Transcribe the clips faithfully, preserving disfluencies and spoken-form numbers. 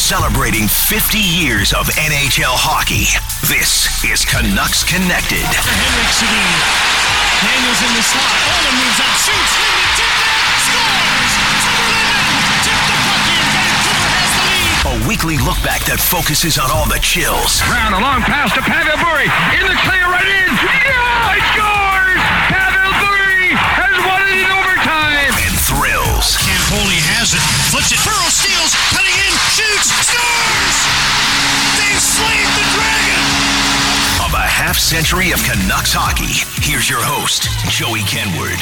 Celebrating fifty years of N H L hockey. This is Canucks Connected. For Henrik Sedin. Daniels in the slot. Owen moves up, shoots, Linden tipped it, scores! Timber Linden tipped the puck in. Vancouver has the lead. A weekly look back that focuses on all the chills. Brown, a long pass to Pavel Bure. In the clear, right in. Yeah, he scores! Pavel Bure has won it in overtime. And thrills. Campoli has it, flips it, Burrow steals, cutting in, shoots, scores! They've slayed the dragon! Of a half century of Canucks hockey, here's your host, Joey Kenward.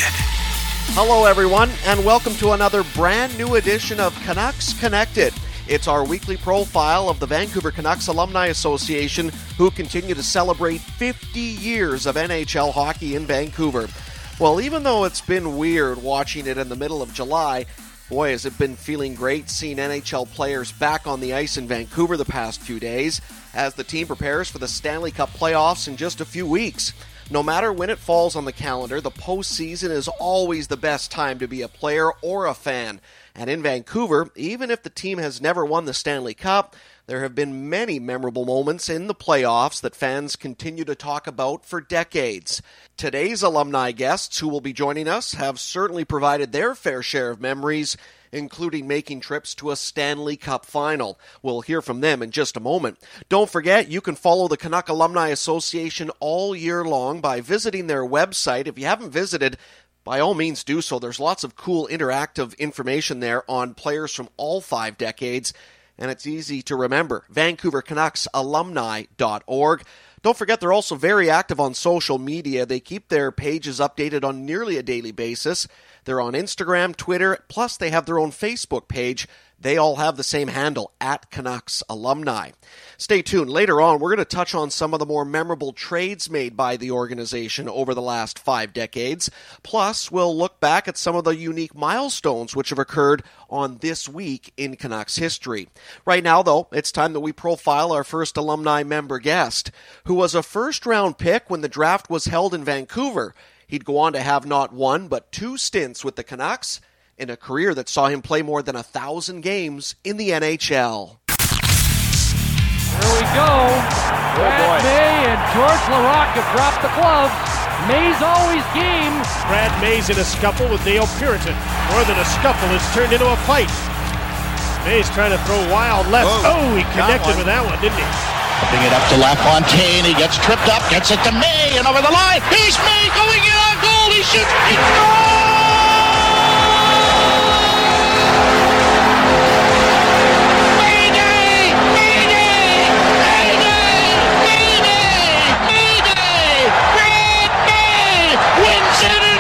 Hello everyone, and welcome to another brand new edition of Canucks Connected. It's our weekly profile of the Vancouver Canucks Alumni Association, who continue to celebrate fifty years of N H L hockey in Vancouver. Well, even though it's been weird watching it in the middle of July, boy, has it been feeling great seeing N H L players back on the ice in Vancouver the past few days as the team prepares for the Stanley Cup playoffs in just a few weeks. No matter when it falls on the calendar, the postseason is always the best time to be a player or a fan. And in Vancouver, even if the team has never won the Stanley Cup, there have been many memorable moments in the playoffs that fans continue to talk about for decades. Today's alumni guests who will be joining us have certainly provided their fair share of memories, including making trips to a Stanley Cup final. We'll hear from them in just a moment. Don't forget, you can follow the Canuck Alumni Association all year long by visiting their website. If you haven't visited, by all means do so. There's lots of cool interactive information there on players from all five decades, and it's easy to remember. Vancouver Canucks Alumni dot org. Don't forget, they're also very active on social media. They keep their pages updated on nearly a daily basis. They're on Instagram, Twitter, plus they have their own Facebook page. They all have the same handle, at Canucks Alumni. Stay tuned. Later on, we're going to touch on some of the more memorable trades made by the organization over the last five decades. Plus, we'll look back at some of the unique milestones which have occurred on this week in Canucks history. Right now, though, it's time that we profile our first alumni member guest, who was a first-round pick when the draft was held in Vancouver. He'd go on to have not one, but two stints with the Canucks in a career that saw him play more than a thousand games in the N H L. Here we go. Brad May and George Laraque have dropped the gloves. May's always game. Brad May's in a scuffle with Dale Puritan. More than a scuffle, it's turned into a fight. May's trying to throw wild left. Whoa, oh, he connected with that one, didn't he? Putting it up to LaFontaine. He gets tripped up, gets it to May, and over the line. He's May going in on goal. He shoots. He scores! Mayday! Mayday! Mayday! Mayday! Mayday! Brad May wins it in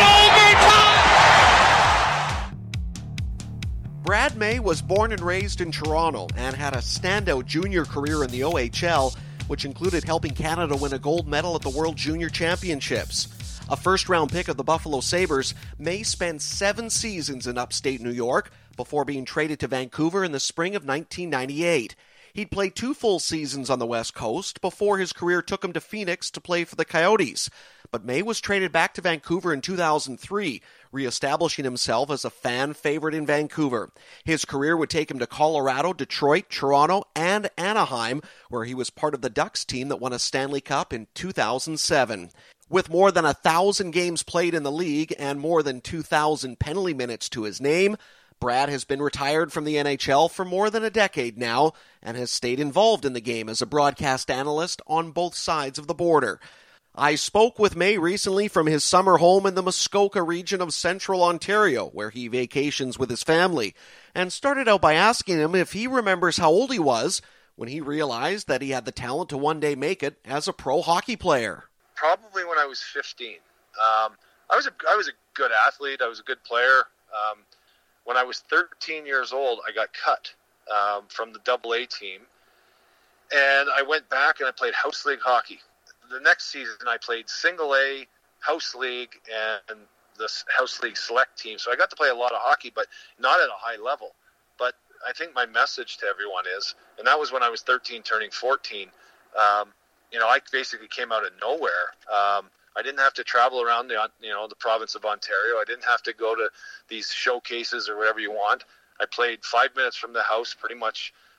overtime! Brad May was born and raised in Toronto and had a standout junior career in the O H L, which included helping Canada win a gold medal at the World Junior Championships. A first-round pick of the Buffalo Sabres, May spent seven seasons in upstate New York before being traded to Vancouver in the spring of nineteen ninety-eight. He'd played two full seasons on the West Coast before his career took him to Phoenix to play for the Coyotes. But May was traded back to Vancouver in two thousand three, reestablishing himself as a fan favorite in Vancouver. His career would take him to Colorado, Detroit, Toronto, and Anaheim, where he was part of the Ducks team that won a Stanley Cup in two thousand seven. With more than a thousand games played in the league and more than two thousand penalty minutes to his name, Brad has been retired from the N H L for more than a decade now and has stayed involved in the game as a broadcast analyst on both sides of the border. I spoke with May recently from his summer home in the Muskoka region of central Ontario, where he vacations with his family, and started out by asking him if he remembers how old he was when he realized that he had the talent to one day make it as a pro hockey player. Probably when I was fifteen. Um, I was a I was a good athlete. I was a good player. Um, when I was thirteen years old, I got cut um, from the Double A team, and I went back and I played house league hockey. The next season, I played single A, house league, and the house league select team. So I got to play a lot of hockey, but not at a high level. But I think my message to everyone is, and that was when I was thirteen, turning fourteen. Um, You know, I basically came out of nowhere. Um, I didn't have to travel around the, you know, the province of Ontario. I didn't have to go to these showcases or whatever you want. I played five minutes from the house pretty much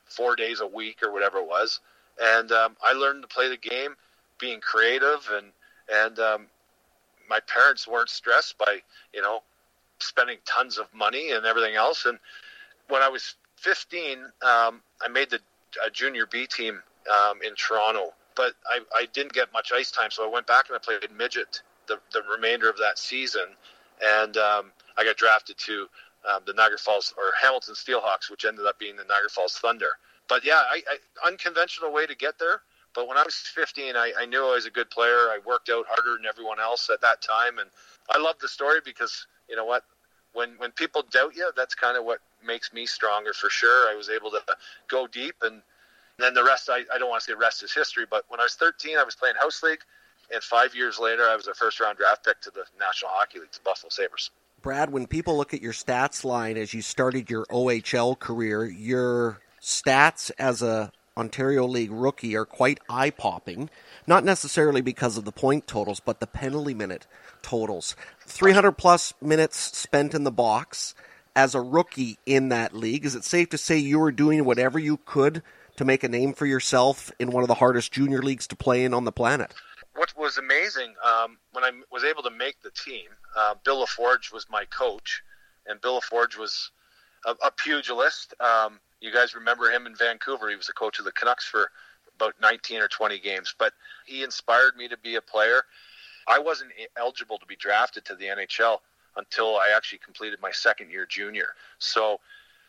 four days a week or whatever it was. And um, I learned to play the game, being creative, and and um, my parents weren't stressed by, you know, spending tons of money and everything else. And when I was fifteen, um, I made the uh, junior B team um, in Toronto, but I, I didn't get much ice time, so I went back and I played midget the, the remainder of that season, and um, I got drafted to um, the Niagara Falls, or Hamilton Steelhawks, which ended up being the Niagara Falls Thunder. But yeah, I, I, unconventional way to get there. But when I was fifteen, I, I knew I was a good player. I worked out harder than everyone else at that time. And I love the story because, you know what, when when people doubt you, that's kind of what makes me stronger for sure. I was able to go deep. And then the rest, I, I don't want to say rest is history. But when I was thirteen, I was playing House League. And five years later, I was a first-round draft pick to the National Hockey League, the Buffalo Sabres. Brad, when people look at your stats line as you started your O H L career, your stats as a Ontario League rookie are quite eye-popping, not necessarily because of the point totals, but the penalty minute totals. three hundred plus minutes spent in the box as a rookie in that league. Is it safe to say you were doing whatever you could to make a name for yourself in one of the hardest junior leagues to play in on the planet? What was amazing, um, when I was able to make the team, uh, Bill LaForge was my coach, and Bill LaForge was a, a pugilist. Um, you guys remember him in Vancouver. He was the coach of the Canucks for about nineteen or twenty games, but he inspired me to be a player. I wasn't eligible to be drafted to the N H L until I actually completed my second year junior. So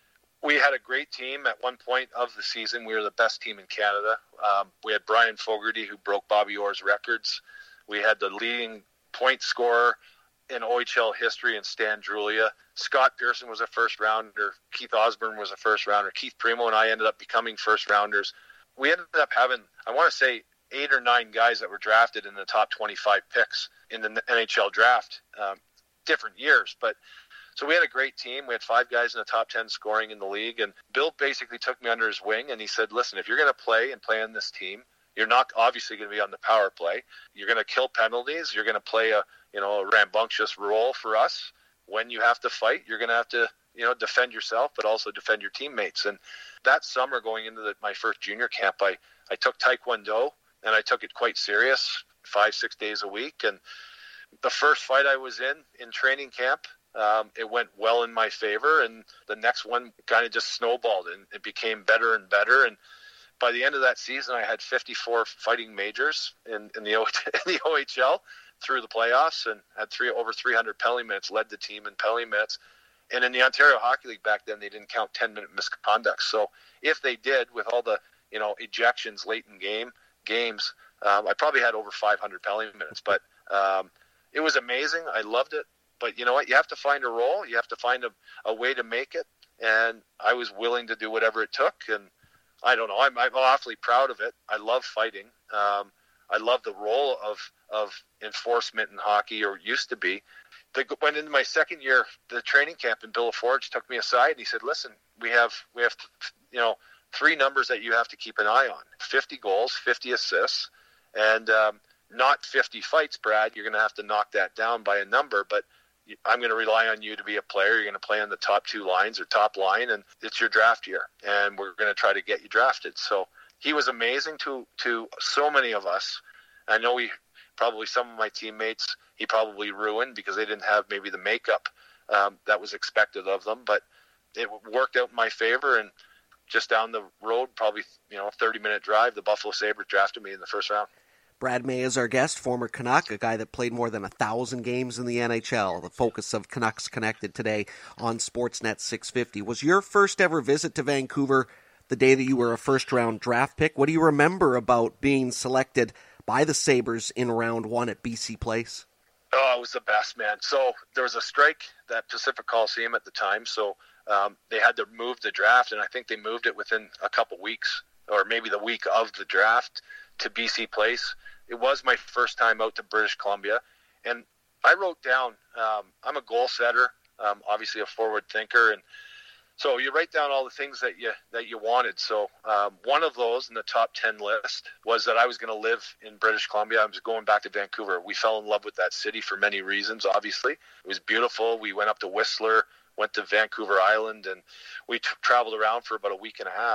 we had a great team. At one point of the season, we were the best team in Canada. Um, we had Brian Fogarty, who broke Bobby Orr's records. We had the leading point scorer in O H L history in Stan Drulia. Scott Pearson was a first rounder. Keith Osborne was a first rounder. Keith Primo and I ended up becoming first rounders. We ended up having, I want to say, eight or nine guys that were drafted in the top twenty-five picks in the N H L draft. Um, different years, but so we had a great team. We had five guys in the top ten scoring in the league, and Bill basically took me under his wing, and he said, listen, if you're going to play and play on this team, you're not obviously going to be on the power play. You're going to kill penalties. You're going to play a, you know, a rambunctious role for us. When you have to fight, you're going to have to, you know, defend yourself, but also defend your teammates. And that summer going into the, my first junior camp, I, I took Taekwondo, and I took it quite serious, five, six days a week. And the first fight I was in, in training camp, um, it went well in my favor. And the next one kind of just snowballed, and it became better and better. And by the end of that season, I had fifty-four fighting majors in, in, the, o- in the O H L through the playoffs, and had three over three hundred penalty minutes, led the team in penalty minutes. And in the Ontario Hockey League back then, they didn't count ten-minute misconduct. So if they did, with all the, you know, ejections late in game games, um, I probably had over five hundred penalty minutes. But um, it was amazing. I loved it. But you know what? You have to find a role. You have to find a, a way to make it. And I was willing to do whatever it took. And I don't know. I'm, I'm awfully proud of it. I love fighting. Um, I love the role of of enforcement in hockey, or used to be. The, went into my second year, the training camp, and Bill LaForge took me aside and he said, listen, we have, we have, you know, three numbers that you have to keep an eye on: fifty goals, fifty assists, and um, not fifty fights, Brad. You're going to have to knock that down by a number, but I'm going to rely on you to be a player. You're going to play on the top two lines or top line, and it's your draft year, and we're going to try to get you drafted. So he was amazing to, to so many of us. I know we probably, some of my teammates, he probably ruined because they didn't have maybe the makeup um, that was expected of them, but it worked out in my favor. And just down the road, probably, you know, thirty minute drive, the Buffalo Sabres drafted me in the first round. Brad May is our guest, former Canuck, a guy that played more than a thousand games in the N H L, the focus of Canucks Connected today on Sportsnet six fifty. Was your first ever visit to Vancouver the day that you were a first-round draft pick? What do you remember about being selected by the Sabres in round one at B C Place? Oh, it was the best, man. So there was a strike at Pacific Coliseum at the time, so um, they had to move the draft, and I think they moved it within a couple weeks, or maybe the week of the draft, to B C Place. It was my first time out to British Columbia, and I wrote down, um, I'm a goal setter, um, obviously a forward thinker, and so you write down all the things that you that you wanted. So um, one of those in the top ten list was that I was going to live in British Columbia. I was going back to Vancouver. We fell in love with that city for many reasons, obviously. It was beautiful. We went up to Whistler, went to Vancouver Island, and we t- traveled around for about a week and a half.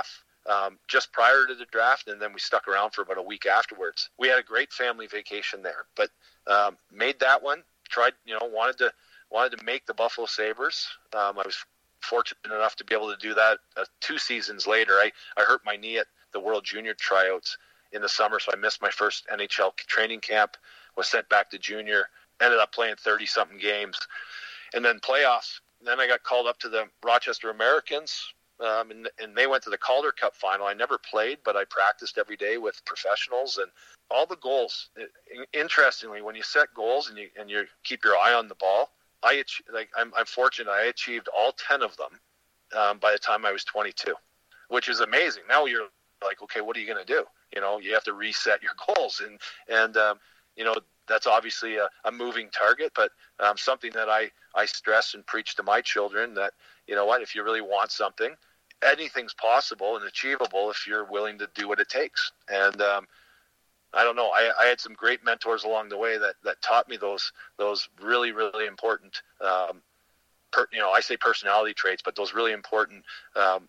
um, just prior to the draft, and then we stuck around for about a week afterwards. We had a great family vacation there, but um, made that one. Tried, you know, wanted to wanted to make the Buffalo Sabres. Um, I was fortunate enough to be able to do that uh, two seasons later. I, I hurt my knee at the World Junior tryouts in the summer, so I missed my first N H L training camp, was sent back to junior, ended up playing thirty-something games. And then playoffs. Then I got called up to the Rochester Americans, um, and, and they went to the Calder Cup final. I never played, but I practiced every day with professionals, and all the goals. It, interestingly, when you set goals and you and you keep your eye on the ball, I like I'm, I'm fortunate. I achieved all ten of them um, by the time I was twenty-two, which is amazing. Now you're like, okay, what are you going to do? You know, you have to reset your goals, and and um, you know. That's obviously a, a moving target, but um, something that I, I stress and preach to my children that, you know what, if you really want something, anything's possible and achievable if you're willing to do what it takes. And um, I don't know, I, I had some great mentors along the way that, that taught me those those really, really important, um, per, you know, I say personality traits, but those really important um,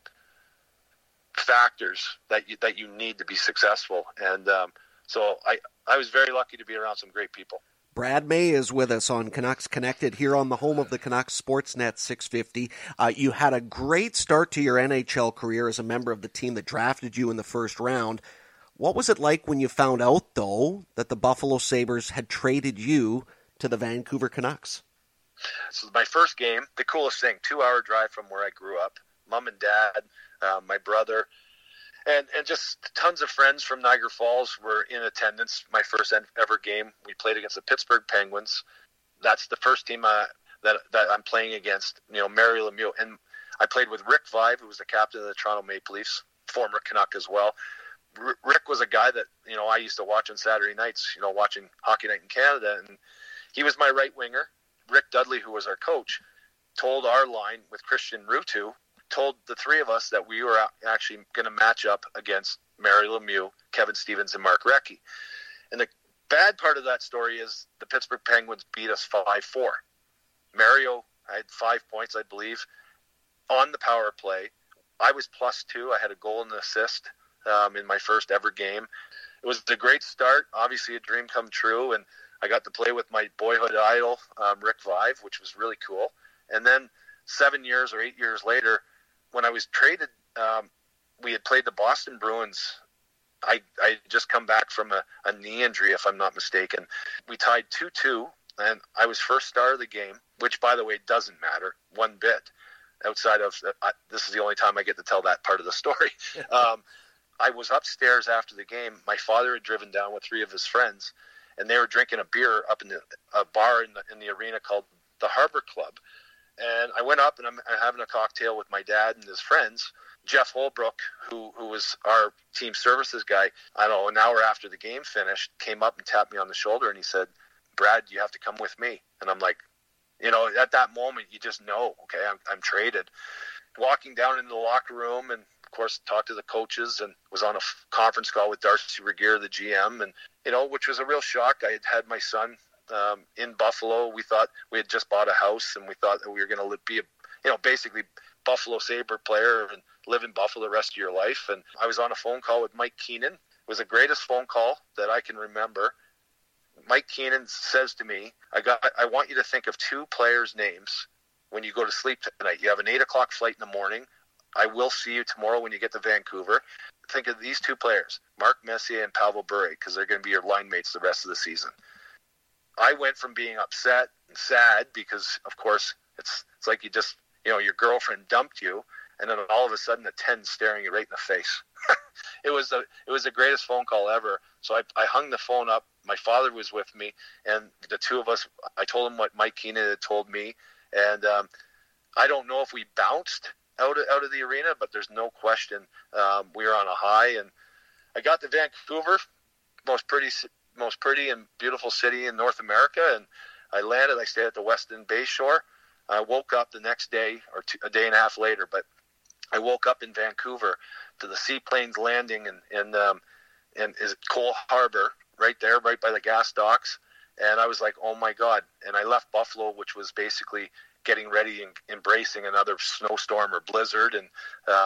factors that you, that you need to be successful. And um, so I, I was very lucky to be around some great people. Brad May is with us on Canucks Connected here on the home of the Canucks, Sportsnet six fifty. Uh, you had a great start to your N H L career as a member of the team that drafted you in the first round. What was it like when you found out, though, that the Buffalo Sabres had traded you to the Vancouver Canucks? So my first game, the coolest thing, two-hour drive from where I grew up. Mom and Dad, uh, my brother, And and just tons of friends from Niagara Falls were in attendance. My first ever game, we played against the Pittsburgh Penguins. That's the first team uh, that that I'm playing against. You know, Mario Lemieux, and I played with Rick Vaive, who was the captain of the Toronto Maple Leafs, former Canuck as well. R- Rick was a guy that you know I used to watch on Saturday nights. You know, watching Hockey Night in Canada, and he was my right winger. Rick Dudley, who was our coach, told our line with Christian Ruutu. Told the three of us that we were actually going to match up against Mario Lemieux, Kevin Stevens, and Mark Recchi. And the bad part of that story is the Pittsburgh Penguins beat us five four. Mario, I had five points, I believe, on the power play. I was plus two. I had a goal and an assist um, in my first ever game. It was a great start, obviously a dream come true, and I got to play with my boyhood idol, um, Rick Vaive, which was really cool. And then seven years or eight years later, when I was traded, um, we had played the Boston Bruins. I I had just come back from a, a knee injury, if I'm not mistaken. We tied two two, and I was first star of the game, which, by the way, doesn't matter one bit. Outside of uh, this is the only time I get to tell that part of the story. um, I was upstairs after the game. My father had driven down with three of his friends, and they were drinking a beer up in the, a bar in the in the arena called the Harbor Club. And I went up and I'm having a cocktail with my dad and his friends. Jeff Holbrook, who who was our team services guy, I don't know, an hour after the game finished, came up and tapped me on the shoulder and he said, "Brad, you have to come with me." And I'm like, you know, at that moment, you just know, okay, I'm, I'm traded. Walking down into the locker room and, of course, talked to the coaches and was on a f- conference call with Darcy Regier, the G M, and, you know, which was a real shock. I had had my son Um, in Buffalo. We thought we had just bought a house and we thought that we were going to be a, you know, basically Buffalo Sabre player and live in Buffalo the rest of your life. And I was on a phone call with Mike Keenan. It was the greatest phone call that I can remember. Mike Keenan says to me, I got, I want you to think of two players' names when you go to sleep tonight. You have an eight o'clock flight in the morning. I will see you tomorrow when you get to Vancouver. Think of these two players, Mark Messier and Pavel Bure, because they're going to be your line mates the rest of the season. I went from being upset and sad because, of course, it's it's like you just, you know, your girlfriend dumped you, and then all of a sudden a ten staring you right in the face. it was the it was the greatest phone call ever. So I I hung the phone up. My father was with me, and the two of us. I told him what Mike Keenan had told me, and um, I don't know if we bounced out of, out of the arena, but there's no question um, we were on a high. And I got to Vancouver, most pretty. most pretty and beautiful city in North America, and I landed. I stayed at the Westin Bayshore. I woke up the next day, or two, a day and a half later, but I woke up in Vancouver to the Seaplanes landing in in, um, in is Cole Harbor, right there, right by the gas docks, and I was like, oh my God. And I left Buffalo, which was basically getting ready and embracing another snowstorm or blizzard, and um,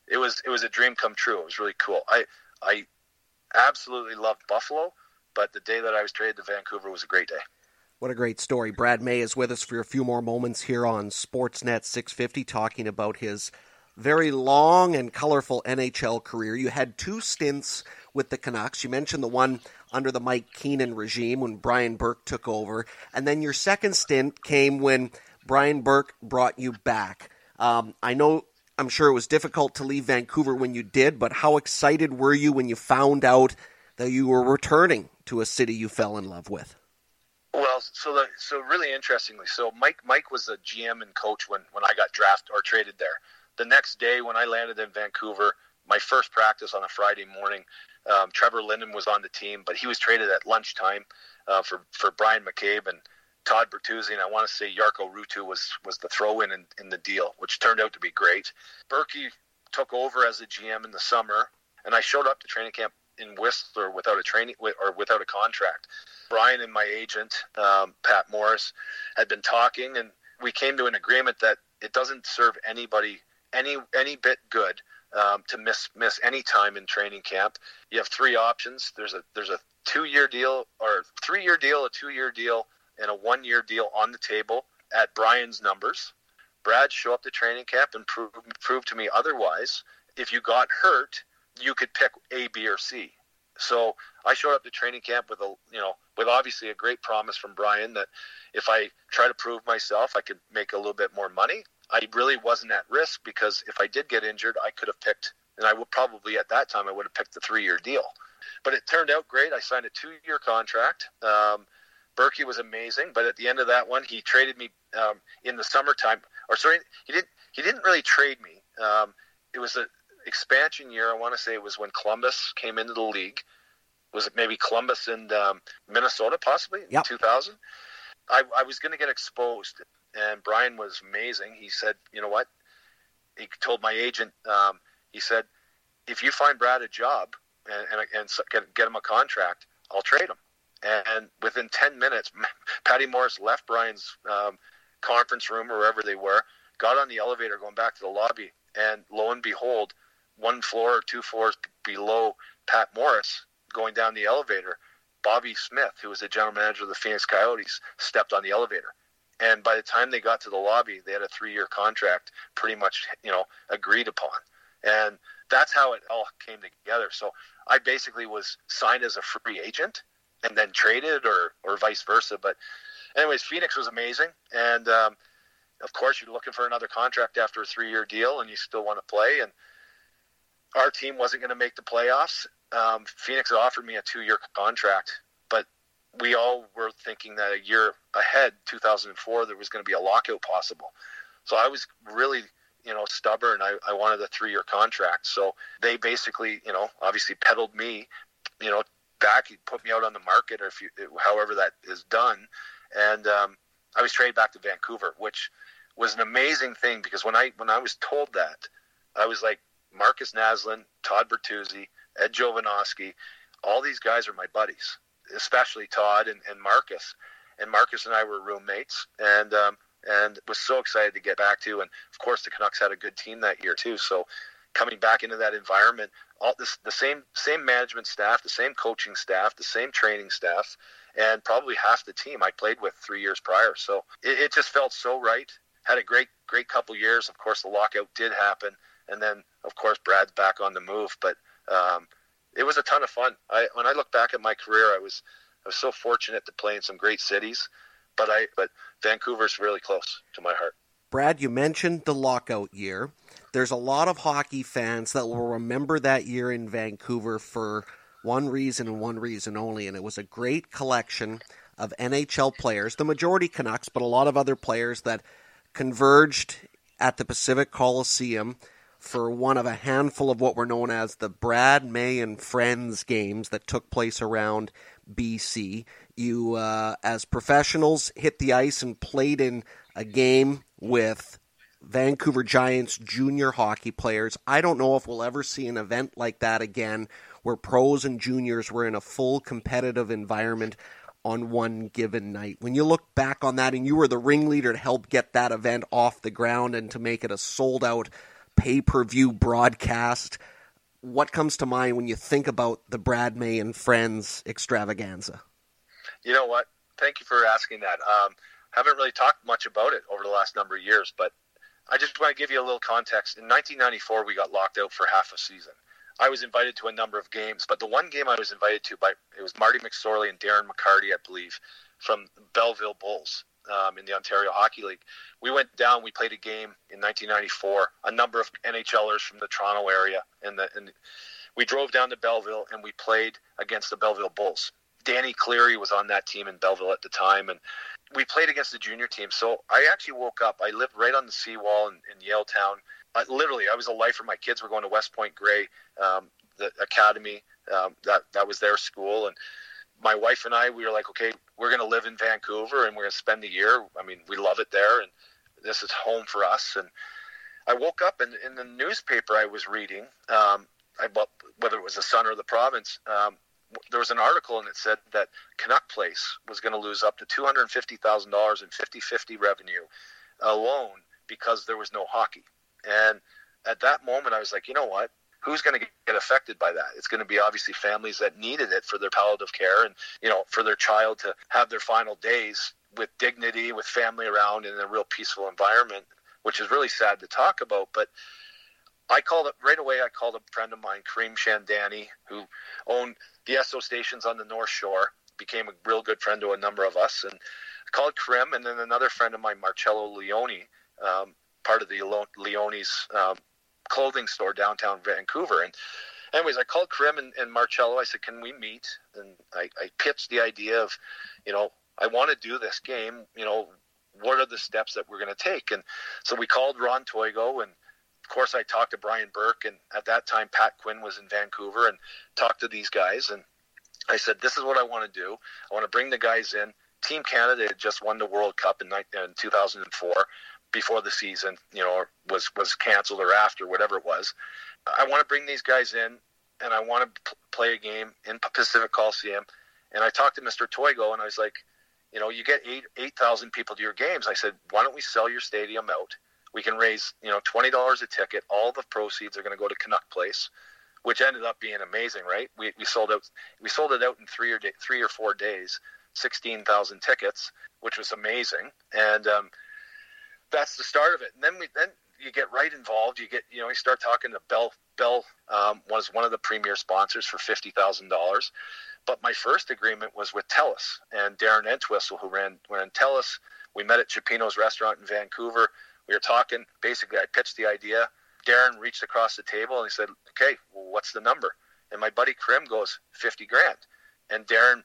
it was it was a dream come true. It was really cool. I I absolutely loved Buffalo, but the day that I was traded to Vancouver was a great day. What a great story. Brad May is with us for a few more moments here on Sportsnet six fifty, talking about his very long and colorful N H L career. You had two stints with the Canucks. You mentioned the one under the Mike Keenan regime when Brian Burke took over. And then your second stint came when Brian Burke brought you back. Um, I know, I'm sure it was difficult to leave Vancouver when you did, but how excited were you when you found out that you were returning to a city you fell in love with? Well, so the, so really interestingly, so Mike Mike was the G M and coach when, when I got drafted or traded there. The next day when I landed in Vancouver, my first practice on a Friday morning, um, Trevor Linden was on the team, but he was traded at lunchtime uh, for, for Brian McCabe and Todd Bertuzzi, and I want to say Jarkko Ruutu was, was the throw-in in, in the deal, which turned out to be great. Berkey took over as the G M in the summer, and I showed up to training camp in Whistler without a training or without a contract. Brian and my agent, um, Pat Morris, had been talking, and we came to an agreement that it doesn't serve anybody any any bit good um, to miss miss any time in training camp. You have three options. There's a there's a two-year deal or three-year deal, a two-year deal, and a one-year deal on the table at Brian's numbers. Brad, show up to training camp and prove prove to me otherwise. If you got hurt, you could pick A, B, or C. So I showed up to training camp with a, you know, with obviously a great promise from Brian that if I try to prove myself, I could make a little bit more money. I really wasn't at risk because if I did get injured, I could have picked, and I would probably at that time, I would have picked the three-year deal. But it turned out great. I signed a two-year contract. Um, Berkey was amazing, but at the end of that one, he traded me um, in the summertime. Or sorry, he didn't. He didn't really trade me. Um, it was an expansion year. I want to say it was when Columbus came into the league. Was it maybe Columbus and um, Minnesota, possibly in yep. two thousand? I, I was going to get exposed, and Brian was amazing. He said, "You know what?" He told my agent. Um, he said, "If you find Brad a job and and, and get, get him a contract, I'll trade him." And within ten minutes, Patty Morris left Brian's um, conference room or wherever they were, got on the elevator going back to the lobby, and lo and behold, one floor or two floors below Pat Morris, going down the elevator, Bobby Smith, who was the general manager of the Phoenix Coyotes, stepped on the elevator. And by the time they got to the lobby, they had a three-year contract pretty much, you know, agreed upon. And that's how it all came together. So I basically was signed as a free agent and then traded or, or vice versa. But anyways, Phoenix was amazing. And, um, of course, you're looking for another contract after a three-year deal and you still want to play. And our team wasn't going to make the playoffs. Um, Phoenix offered me a two-year contract, but we all were thinking that a year ahead, two thousand four, there was going to be a lockout possible. So I was really, you know, stubborn. I, I wanted a three-year contract. So they basically, you know, obviously peddled me, you know, back. He put me out on the market, or if you, however that is done. And um, I was traded back to Vancouver, which was an amazing thing because when I when I was told that, I was like, Marcus Naslund, Todd Bertuzzi, Ed Jovanovski, all these guys are my buddies, especially Todd and, and Marcus. And Marcus and I were roommates, and um, and was so excited to get back to. And of course, the Canucks had a good team that year too. So coming back into that environment, all this the same same management staff, the same coaching staff, the same training staff, and probably half the team I played with three years prior. So it, it just felt so right. Had a great great couple years. Of course, the lockout did happen, and then of course Brad's back on the move, but. Um, it was a ton of fun. I, when I look back at my career, I was I was so fortunate to play in some great cities, but I but Vancouver's really close to my heart. Brad, you mentioned the lockout year. There's a lot of hockey fans that will remember that year in Vancouver for one reason and one reason only, and it was a great collection of N H L players, the majority Canucks, but a lot of other players that converged at the Pacific Coliseum for one of a handful of what were known as the Brad May and Friends games that took place around B C. You, uh, as professionals, hit the ice and played in a game with Vancouver Giants junior hockey players. I don't know if we'll ever see an event like that again where pros and juniors were in a full competitive environment on one given night. When you look back on that, and you were the ringleader to help get that event off the ground and to make it a sold-out pay-per-view broadcast. What comes to mind when you think about the Brad May and Friends extravaganza? You know what? Thank you for asking that. Um, haven't really talked much about it over the last number of years, but I just want to give you a little context. In nineteen ninety-four, we got locked out for half a season. I was invited to a number of games, but the one game I was invited to by it was Marty McSorley and Darren McCarty, I believe, from Belleville Bulls um, in the Ontario Hockey League. We went down. We played a game in nineteen ninety-four. A number of N H Lers from the Toronto area, and the and we drove down to Belleville and we played against the Belleville Bulls. Danny Cleary was on that team in Belleville at the time, and we played against the junior team. So I actually woke up. I lived right on the seawall in, in Yaletown. Uh, literally, I was a lifer. My kids were going to West Point Grey, um, the academy. Um, that that was their school, and my wife and I, we were like, okay, we're going to live in Vancouver, and we're going to spend the year. I mean, we love it there, and this is home for us. And I woke up, and in the newspaper I was reading, um, I, whether it was the Sun or the Province, um, there was an article, and it said that Canuck Place was going to lose up to two hundred fifty thousand dollars in fifty-fifty revenue alone because there was no hockey. And at that moment, I was like, you know what? Who's going to get affected by that? It's going to be obviously families that needed it for their palliative care and, you know, for their child to have their final days with dignity, with family around, in a real peaceful environment, which is really sad to talk about. But I called it right away. I called a friend of mine, Kareem Shandani, who owned the Esso stations on the North Shore, became a real good friend to a number of us. And I called Kareem, and then another friend of mine, Marcello Leone, um, part of the Leone's um, clothing store downtown Vancouver. And anyways, I called Kareem and, and Marcello. I said, can we meet? And I, I pitched the idea of, you know, I want to do this game. You know, what are the steps that we're going to take? And so we called Ron Toigo, and of course, I talked to Brian Burke, and at that time, Pat Quinn was in Vancouver, and talked to these guys. And I said, this is what I want to do. I want to bring the guys in. Team Canada had just won the World Cup in, in two thousand four before the season, you know, was, was canceled or after, whatever it was. I want to bring these guys in, and I want to p- play a game in Pacific Coliseum. And I talked to Mister Toigo, and I was like, you know, you get eight eight thousand people to your games. I said, why don't we sell your stadium out? We can raise, you know, twenty dollars a ticket. All the proceeds are going to go to Canuck Place, which ended up being amazing, right? We we sold out we sold it out in three or day, three or four days, sixteen thousand tickets, which was amazing. And um, that's the start of it. And then we then you get right involved. You get, you know, you start talking to Bell. Bell um, was one of the premier sponsors for fifty thousand dollars. But my first agreement was with TELUS and Darren Entwistle, who ran ran TELUS. We met at Chipino's restaurant in Vancouver. We were talking. Basically, I pitched the idea. Darren reached across the table and he said, okay, well, what's the number? And my buddy Karim goes, fifty grand. And Darren,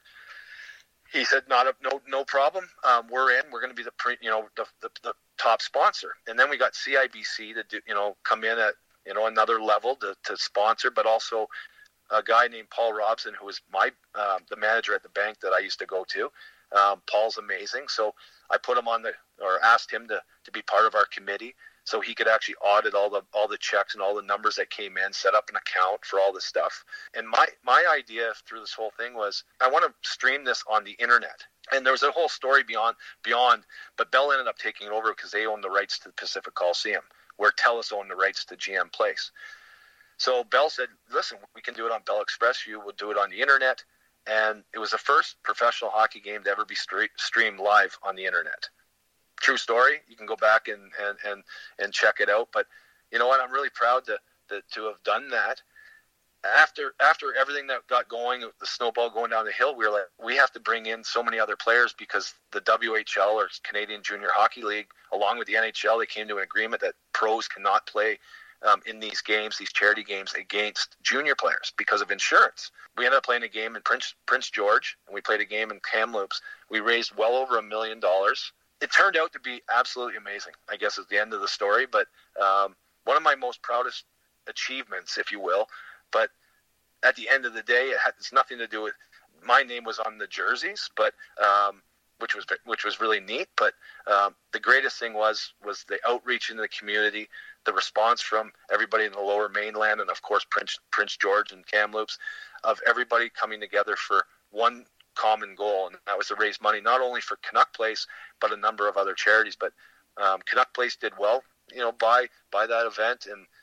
he said, not a, no no problem. Um, we're in. We're going to be the pre, you know the, the the top sponsor. And then we got C I B C to do, you know come in at you know another level to, to sponsor, but also a guy named Paul Robson, who was my uh, the manager at the bank that I used to go to. Um, Paul's amazing, so I put him on the or asked him to, to be part of our committee, so he could actually audit all the all the checks and all the numbers that came in, set up an account for all this stuff. And my my idea through this whole thing was I want to stream this on the internet. And there was a whole story beyond beyond, but Bell ended up taking it over because they owned the rights to the Pacific Coliseum, where TELUS owned the rights to G M Place. So Bell said, listen, we can do it on Bell Express View. We'll do it on the internet. And it was the first professional hockey game to ever be stre- streamed live on the internet. True story. You can go back and, and, and, and check it out. But you know what? I'm really proud to, to to have done that. After after everything that got going, the snowball going down the hill, we were like, we have to bring in so many other players because the W H L, or Canadian Junior Hockey League, along with the N H L, they came to an agreement that pros cannot play Um, in these games, these charity games, against junior players because of insurance. We ended up playing a game in Prince Prince George, and we played a game in Kamloops. We raised well over a million dollars. It turned out to be absolutely amazing, I guess is the end of the story, but um, one of my most proudest achievements, if you will. But at the end of the day, it had it's nothing to do with, my name was on the jerseys, but um, which was which was really neat. But um, the greatest thing was was the outreach into the community, the response from everybody in the Lower Mainland, and of course Prince Prince George and Kamloops, of everybody coming together for one common goal, and that was to raise money not only for Canuck Place but a number of other charities. But um, Canuck Place did well, you know, by by that event, and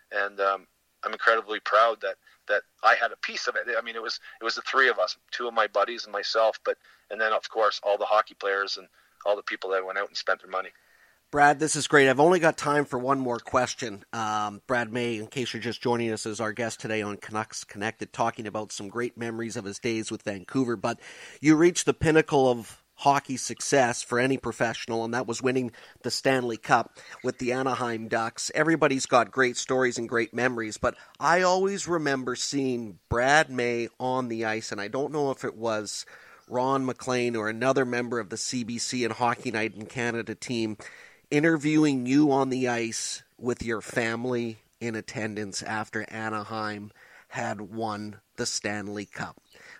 and um, I'm incredibly proud that that I had a piece of it. I mean, it was it was the three of us, two of my buddies and myself, but and then of course all the hockey players and all the people that went out and spent their money. Brad, this is great. I've only got time for one more question. Um, Brad May, in case you're just joining us, is our guest today on Canucks Connected, talking about some great memories of his days with Vancouver. But you reached the pinnacle of hockey success for any professional, and that was winning the Stanley Cup with the Anaheim Ducks. Everybody's got great stories and great memories, but I always remember seeing Brad May on the ice, and I don't know if it was Ron McLean or another member of the C B C and Hockey Night in Canada team interviewing you on the ice with your family in attendance after Anaheim had won the Stanley Cup.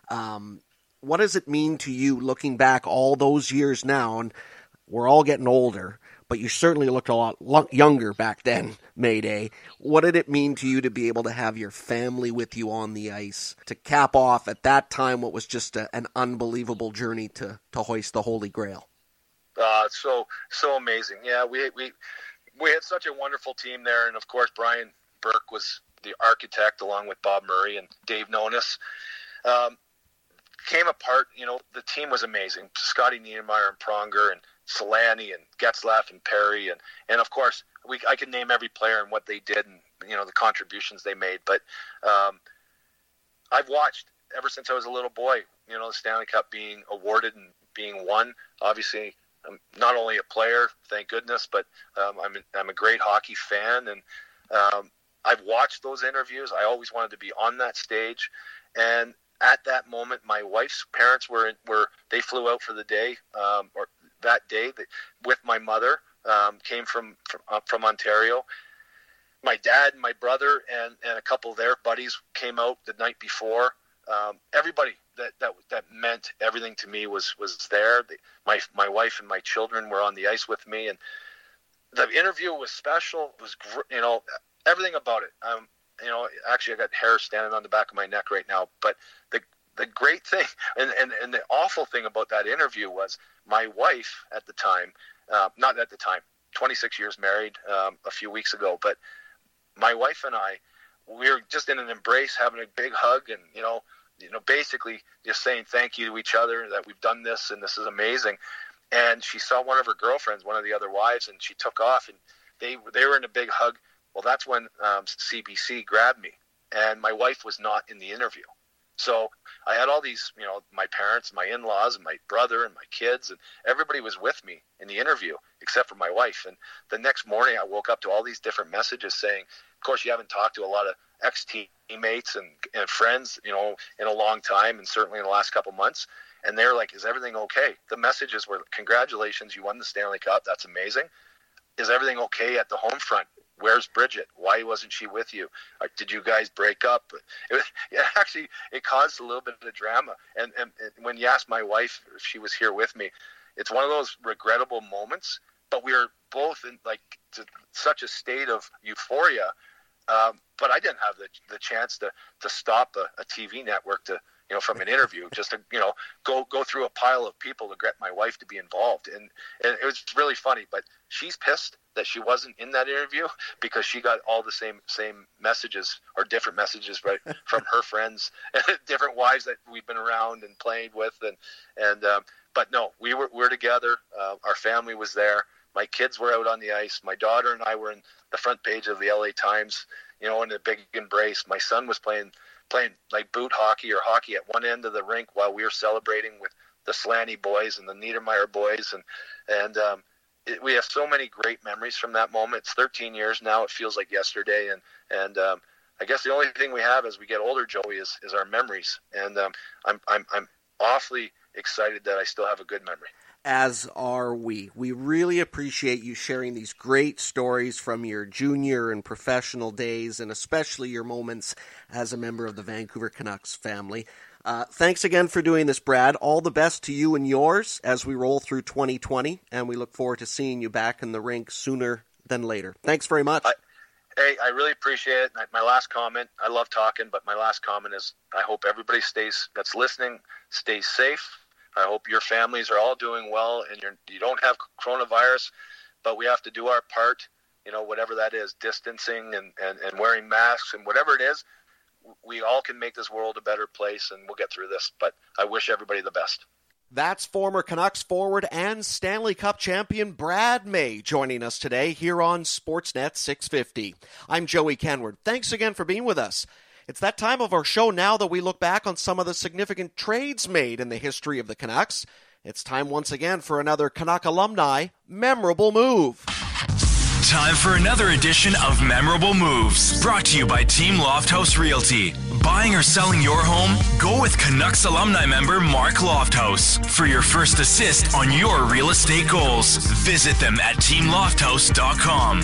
Um, what does it mean to you looking back all those years now? And we're all getting older, but you certainly looked a lot lo- younger back then, Mayday. What did it mean to you to be able to have your family with you on the ice to cap off at that time what was just a, an unbelievable journey to, to hoist the Holy Grail? Uh, so so amazing. Yeah, we we we had such a wonderful team there, and of course Brian Burke was the architect along with Bob Murray and Dave Nonis. Um, came apart, you know, the team was amazing. Scotty Niedermayer and Pronger and Solani and Getzlaff and Perry and and of course we I could name every player and what they did and you know the contributions they made. But um, I've watched ever since I was a little boy, you know, the Stanley Cup being awarded and being won. Obviously, I'm not only a player, thank goodness, but um, I'm a, I'm a great hockey fan, and um, I've watched those interviews. I always wanted to be on that stage, and at that moment, my wife's parents were were they flew out for the day, um, or that day they, with my mother. Um, came from from, uh, from Ontario. My dad and my brother and, and a couple of their buddies came out the night before. Um, everybody that, that that meant everything to me was was there. The, my my wife and my children were on the ice with me, and the interview was special. It was gr- you know everything about it. Um, you know, actually, I got hair standing on the back of my neck right now. But the the great thing and, and, and the awful thing about that interview was my wife at the time, uh, not at the time, twenty-six years married, um, a few weeks ago, but my wife and I, we were just in an embrace, having a big hug, and you know. You know, basically just saying thank you to each other that we've done this and this is amazing. And she saw one of her girlfriends, one of the other wives, and she took off, and they they were in a big hug. Well, that's when um, C B C grabbed me, and my wife was not in the interview. So I had all these, you know, my parents, my in-laws, and my brother, and my kids, and everybody was with me in the interview except for my wife. And the next morning, I woke up to all these different messages saying, of course, you haven't talked to a lot of ex-teammates and, and friends, you know, in a long time, and certainly in the last couple months. And they're like, is everything okay? The messages were, congratulations, you won the Stanley Cup. That's amazing. Is everything okay at the home front? Where's Bridget? Why wasn't she with you? Or did you guys break up? It was, it actually, it caused a little bit of drama. And, and, and when you asked my wife if she was here with me, it's one of those regrettable moments, but we were both in like to such a state of euphoria. Um, but I didn't have the the chance to, to stop a, a T V network to, you know, from an interview, just to, you know, go, go through a pile of people to get my wife to be involved. And, and it was really funny, but she's pissed that she wasn't in that interview because she got all the same, same messages or different messages, right, from her friends, different wives that we've been around and played with. And, and, um, but no, we were, we were together. Uh, our family was there. My kids were out on the ice. My daughter and I were in the front page of the L A Times, you know, in a big embrace. My son was playing playing like boot hockey or hockey at one end of the rink while we were celebrating with the Slaney boys and the Niedermayer boys. And, and um, it, we have so many great memories from that moment. It's thirteen years now. It feels like yesterday. And, and um, I guess the only thing we have as we get older, Joey, is, is our memories. And um, I'm, I'm, I'm awfully excited that I still have a good memory. As are we. We really appreciate you sharing these great stories from your junior and professional days, and especially your moments as a member of the Vancouver Canucks family. Uh, thanks again for doing this, Brad. All the best to you and yours as we roll through twenty twenty, and we look forward to seeing you back in the rink sooner than later. Thanks very much. I, hey, I really appreciate it. My last comment, I love talking, but my last comment is I hope everybody stays, that's listening, stays safe. I hope your families are all doing well and you're, you don't have coronavirus, but we have to do our part you know, whatever that is, distancing and, and, and wearing masks and whatever it is, we all can make this world a better place, and we'll get through this. But I wish everybody the best. That's former Canucks forward and Stanley Cup champion Brad May joining us today here on Sportsnet six fifty. I'm Joey Kenward. Thanks again for being with us. It's that time of our show now that we look back on some of the significant trades made in the history of the Canucks. It's time once again for another Canuck alumni memorable move. Time for another edition of Memorable Moves, brought to you by Team Lofthouse Realty. Buying or selling your home? Go with Canucks alumni member Mark Lofthouse for your first assist on your real estate goals. Visit them at team lofthouse dot com.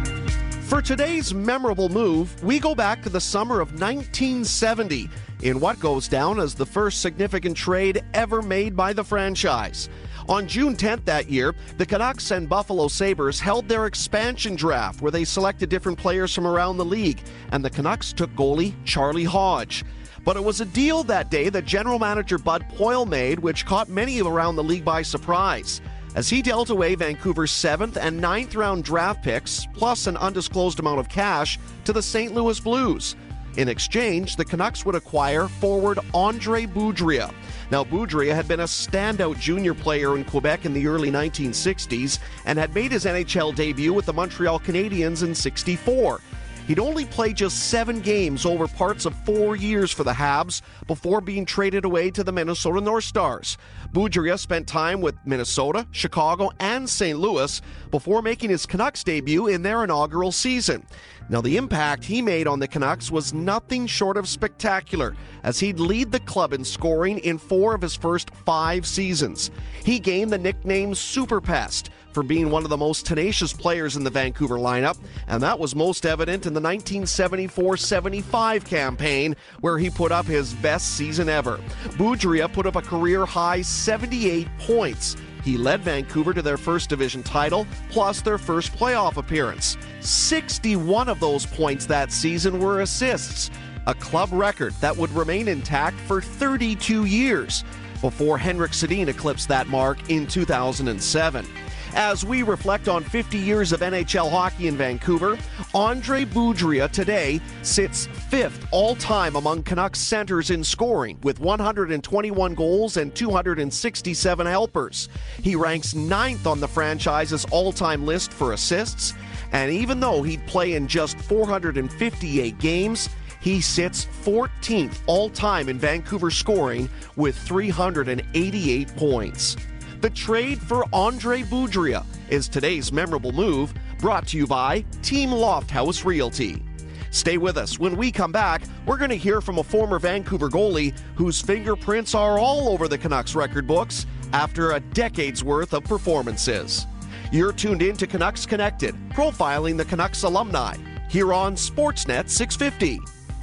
For today's memorable move, we go back to the summer of nineteen seventy in what goes down as the first significant trade ever made by the franchise. On June tenth that year, the Canucks and Buffalo Sabres held their expansion draft where they selected different players from around the league, and the Canucks took goalie Charlie Hodge. But it was a deal that day that general manager Bud Poile made which caught many around the league by surprise, as he dealt away Vancouver's seventh and ninth round draft picks, plus an undisclosed amount of cash, to the Saint Louis Blues. In exchange, the Canucks would acquire forward Andre Boudria. Now, Boudria had been a standout junior player in Quebec in the early nineteen sixties and had made his N H L debut with the Montreal Canadiens in sixty-four. He'd only played just seven games over parts of four years for the Habs before being traded away to the Minnesota North Stars. Boudria spent time with Minnesota, Chicago, and Saint Louis before making his Canucks debut in their inaugural season. Now, the impact he made on the Canucks was nothing short of spectacular, as he'd lead the club in scoring in four of his first five seasons. He gained the nickname Super Pest for being one of the most tenacious players in the Vancouver lineup, and that was most evident in the nineteen seventy-four seventy-five campaign, where he put up his best season ever. Boudria put up a career-high seventy-eight points. He led Vancouver to their first division title, plus their first playoff appearance. sixty-one of those points that season were assists, a club record that would remain intact for thirty-two years, before Henrik Sedin eclipsed that mark in two thousand seven. As we reflect on fifty years of N H L hockey in Vancouver, Andre Boudria today sits fifth all-time among Canucks centers in scoring with one hundred twenty-one goals and two hundred sixty-seven helpers. He ranks ninth on the franchise's all-time list for assists, and even though he'd play in just four hundred fifty-eight games, he sits fourteenth all-time in Vancouver scoring with three hundred eighty-eight points. The trade for Andre Boudria is today's memorable move, brought to you by Team Lofthouse Realty. Stay with us. When we come back, we're going to hear from a former Vancouver goalie whose fingerprints are all over the Canucks record books after a decade's worth of performances. You're tuned in to Canucks Connected, profiling the Canucks alumni, here on Sportsnet six fifty.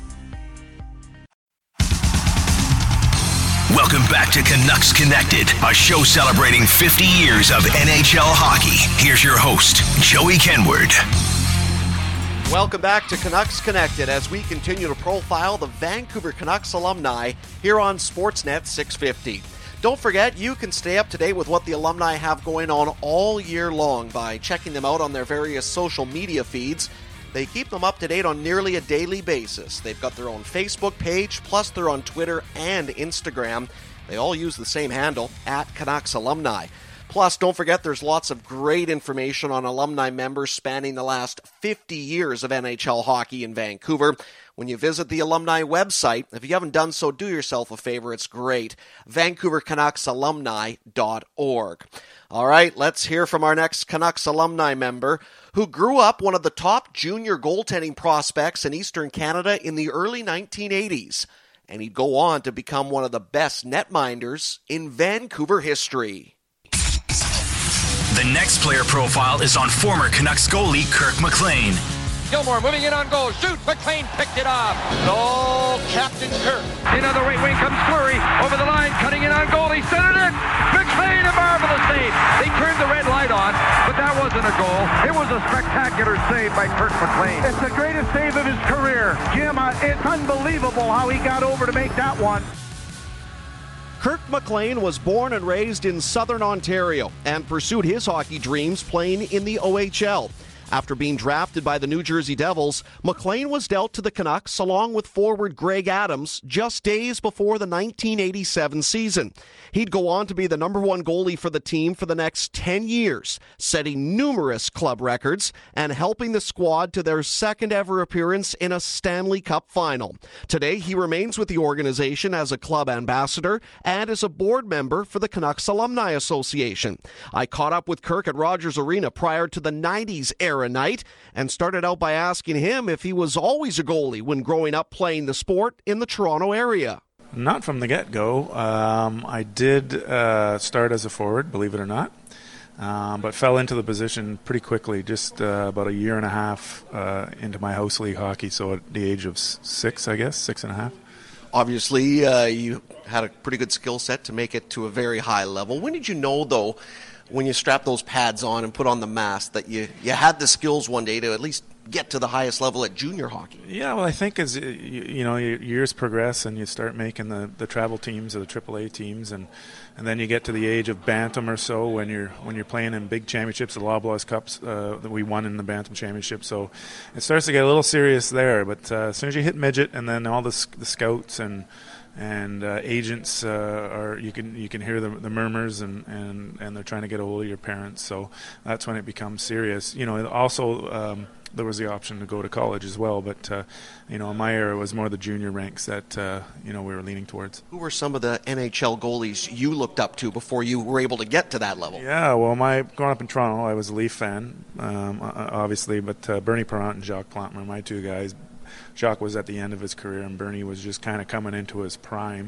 Welcome back to Canucks Connected, a show celebrating fifty years of N H L hockey. Here's your host, Joey Kenward. Welcome back to Canucks Connected as we continue to profile the Vancouver Canucks alumni here on Sportsnet six fifty. Don't forget, you can stay up to date with what the alumni have going on all year long by checking them out on their various social media feeds. They keep them up to date on nearly a daily basis. They've got their own Facebook page, plus they're on Twitter and Instagram. They all use the same handle, at Canucks Alumni. Plus, don't forget there's lots of great information on alumni members spanning the last fifty years of N H L hockey in Vancouver. When you visit the alumni website, if you haven't done so, do yourself a favor. It's great. Vancouver Canucks Alumni dot org. All right, let's hear from our next Canucks alumni member who grew up one of the top junior goaltending prospects in Eastern Canada in the early nineteen eighties. And he'd go on to become one of the best netminders in Vancouver history. The next player profile is on former Canucks goalie Kirk McLean. Gilmore moving in on goal. Shoot. McLean picked it off. Goal, Captain Kirk. In on the right wing comes Fleury. Over the line, cutting in on goal. He centered it. McLean, a marvelous save. They turned the red light on, but that wasn't a goal. It was a spectacular save by Kirk McLean. It's the greatest save of his career. Jim, uh, it's unbelievable how he got over to make that one. Kirk McLean was born and raised in southern Ontario and pursued his hockey dreams playing in the O H L. After being drafted by the New Jersey Devils, McLean was dealt to the Canucks along with forward Greg Adams just days before the nineteen eighty-seven season. He'd go on to be the number one goalie for the team for the next ten years, setting numerous club records and helping the squad to their second ever appearance in a Stanley Cup final. Today, he remains with the organization as a club ambassador and as a board member for the Canucks Alumni Association. I caught up with Kirk at Rogers Arena prior to the nineties era night and started out by asking him if he was always a goalie when growing up playing the sport in the Toronto area. Not from the get-go. Um, I did uh, start as a forward, believe it or not, um, but fell into the position pretty quickly, just uh, about a year and a half uh, into my house league hockey, so at the age of six, I guess, six and a half. Obviously, uh, you had a pretty good skill set to make it to a very high level. When did you know, though, when you strapped those pads on and put on the mask, that you, you had the skills one day to at least get to the highest level at junior hockey? Yeah, well, I think as you, you know, your years progress and you start making the, the travel teams or the triple A teams, and, and then you get to the age of bantam or so when you're when you're playing in big championships, the Loblaws Cups uh, that we won in the bantam championship. So it starts to get a little serious there. But uh, as soon as you hit midget, and then all the the scouts and and uh, agents uh, are you can you can hear the, the murmurs and, and, and they're trying to get a hold of your parents. So that's when it becomes serious. You know, also um, there was the option to go to college as well, but uh, you know, in my era it was more the junior ranks that uh, you know we were leaning towards. Who were some of the N H L goalies you looked up to before you were able to get to that level? Yeah, well, my growing up in Toronto, I was a Leaf fan, um, obviously, but uh, Bernie Parent and Jacques Plante were my two guys. Jacques was at the end of his career, and Bernie was just kind of coming into his prime.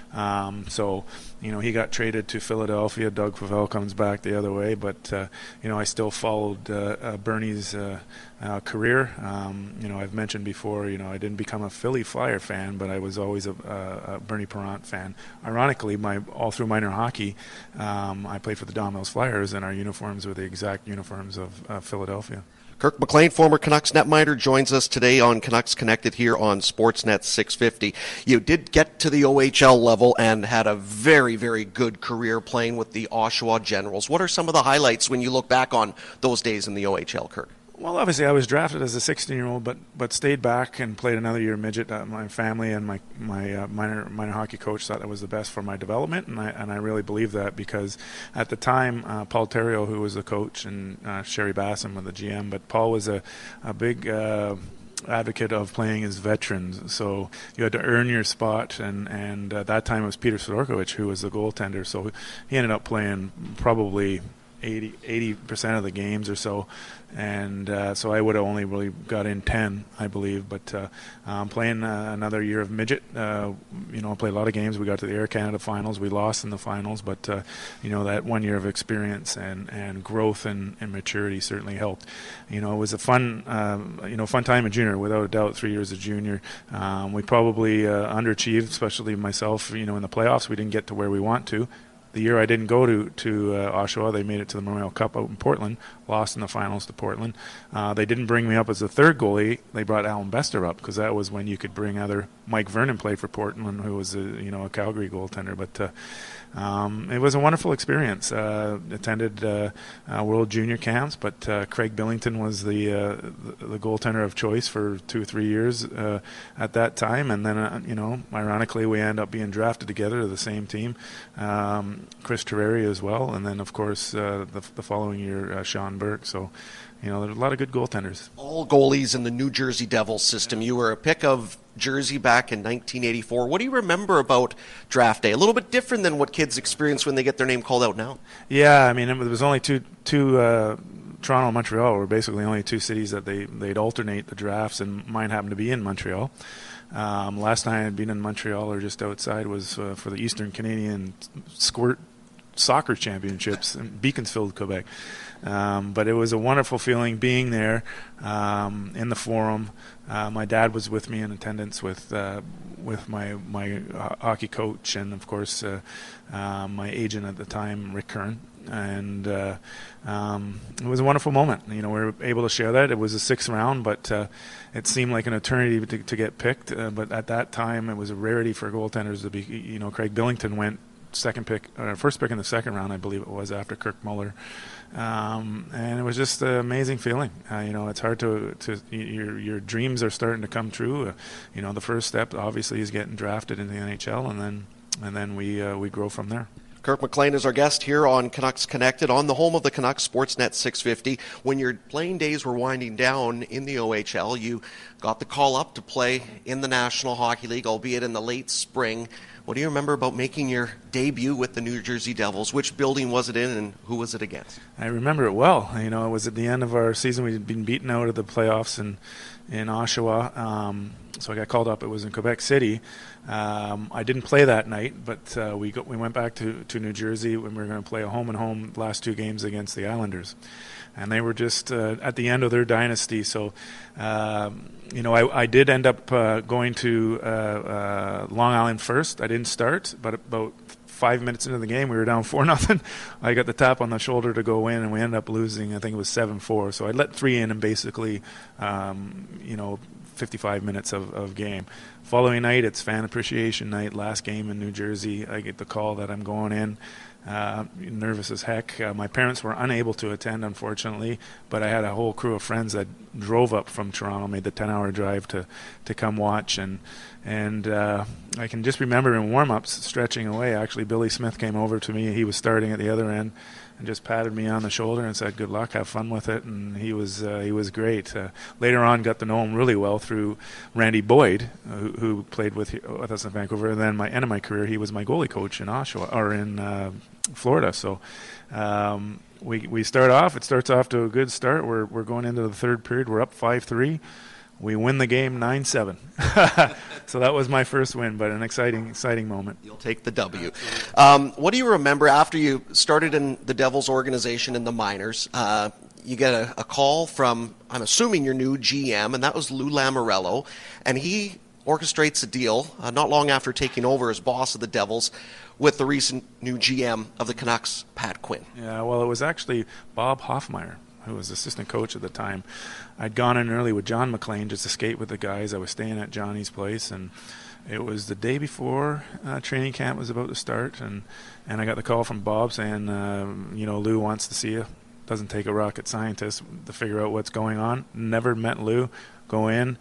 Um, so, you know, he got traded to Philadelphia. Doug Favell comes back the other way, but uh, you know, I still followed uh, uh, Bernie's uh, uh, career. Um, you know, I've mentioned before, you know, I didn't become a Philly Flyer fan, but I was always a, a, a Bernie Parent fan. Ironically, my all through minor hockey, um, I played for the Don Mills Flyers, and our uniforms were the exact uniforms of uh, Philadelphia. Kirk McLean, former Canucks netminder, joins us today on Canucks Connected here on Sportsnet six fifty. You did get to the O H L level and had a very, very good career playing with the Oshawa Generals. What are some of the highlights when you look back on those days in the O H L, Kirk? Well, obviously, I was drafted as a sixteen-year-old, but but stayed back and played another year midget. Uh, my family and my my uh, minor minor hockey coach thought that was the best for my development, and I and I really believe that because at the time, uh, Paul Theriault, who was the coach, and uh, Sherry Basson was the G M, but Paul was a a big Uh, advocate of playing as veterans, so you had to earn your spot, and and at that time it was Peter Sidorkovich who was the goaltender, so he ended up playing probably eighty percent of the games or so, and uh, so I would have only really got in ten, I believe, but uh, I'm playing uh, another year of midget. Uh, you know, I played a lot of games. We got to the Air Canada finals. We lost in the finals, but uh, you know, that one year of experience and, and growth and, and maturity certainly helped. You know, it was a fun, uh, you know, fun time in junior, without a doubt. Three years of junior, um, we probably uh, underachieved, especially myself. You know, in the playoffs, we didn't get to where we want to. The year I didn't go to to uh, Oshawa, they made it to the Memorial Cup out in Portland, lost in the finals to Portland. Uh, they didn't bring me up as a third goalie. They brought Alan Bester up because that was when you could bring other. Mike Vernon played for Portland, who was a you know a Calgary goaltender. But uh, um, it was a wonderful experience. Uh, attended uh, uh, World Junior camps, but uh, Craig Billington was the, uh, the the goaltender of choice for two or three years uh, at that time, and then uh, you know ironically we end up being drafted together to the same team. Um, Chris Terreri as well, and then of course uh, the, the following year uh, Sean Burke. So, you know, there's a lot of good goaltenders. All goalies in the New Jersey Devils system. You were a pick of Jersey back in nineteen eighty-four. What do you remember about draft day? A little bit different than what kids experience when they get their name called out now. Yeah, I mean, there was only two two. Uh, Toronto and Montreal were basically only two cities that they they'd alternate the drafts, and mine happened to be in Montreal. Um, last time I had been in Montreal or just outside was uh, for the Eastern Canadian Squirt Soccer Championships in Beaconsfield, Quebec. Um, but it was a wonderful feeling being there um, in the Forum. Uh, my dad was with me in attendance with uh, with my my uh, hockey coach and of course uh, uh, my agent at the time, Rick Kern. And uh, um, it was a wonderful moment. You know, we were able to share that. It was a sixth round, but uh, it seemed like an eternity to, to get picked. Uh, but at that time, it was a rarity for goaltenders to be. You know, Craig Billington went second pick, or first pick in the second round, I believe it was, after Kirk Muller. Um, and it was just an amazing feeling. Uh, you know, it's hard to, to your your dreams are starting to come true. Uh, you know, the first step obviously is getting drafted in the N H L, and then and then we uh, we grow from there. Kirk McLean is our guest here on Canucks Connected, on the home of the Canucks, Sportsnet six fifty. When your playing days were winding down in the O H L, you got the call up to play in the National Hockey League, albeit in the late spring. What do you remember about making your debut with the New Jersey Devils? Which building was it in, and who was it against? I remember it well. You know, it was at the end of our season. We'd been beaten out of the playoffs in, in Oshawa. Um, so I got called up. It was in Quebec City. Um, I didn't play that night, but uh, we go, we went back to, to New Jersey when we were going to play a home-and-home last two games against the Islanders. And they were just uh, at the end of their dynasty. So, um, you know, I, I did end up uh, going to uh, uh, Long Island first. I didn't start, but about five minutes into the game, we were down four nothing. I got the tap on the shoulder to go in, and we ended up losing. I think it was seven four. So I let three in, and basically, um, you know, fifty-five minutes of, of game. Following night, it's fan appreciation night. Last game in New Jersey, I get the call that I'm going in. Uh, nervous as heck. Uh, my parents were unable to attend, unfortunately, but I had a whole crew of friends that drove up from Toronto, made the ten-hour drive to, to come watch, and and uh, I can just remember in warm-ups, stretching away, actually Billy Smith came over to me. He was starting at the other end and just patted me on the shoulder and said, "Good luck, have fun with it." And he was uh, he was great. Uh, later on, got to know him really well through Randy Boyd, uh, who, who played with with us in Vancouver. And then my end of my career, he was my goalie coach in Oshawa or in uh, Florida. So um, we we start off. It starts off to a good start. We're we're going into the third period. We're up five three. We win the game nine seven. So that was my first win, but an exciting, exciting moment. You'll take the W. Um, what do you remember after you started in the Devils organization in the minors? Uh, you get a, a call from, I'm assuming, your new G M, and that was Lou Lamoriello, and he orchestrates a deal uh, not long after taking over as boss of the Devils with the recent new G M of the Canucks, Pat Quinn. Yeah, well, it was actually Bob Hoffmeyer, who was assistant coach at the time. I'd gone in early with John McLean just to skate with the guys. I was staying at Johnny's place, and it was the day before uh, training camp was about to start, and, and I got the call from Bob saying, uh, you know, Lou wants to see you. Doesn't take a rocket scientist to figure out what's going on. Never met Lou. Go in.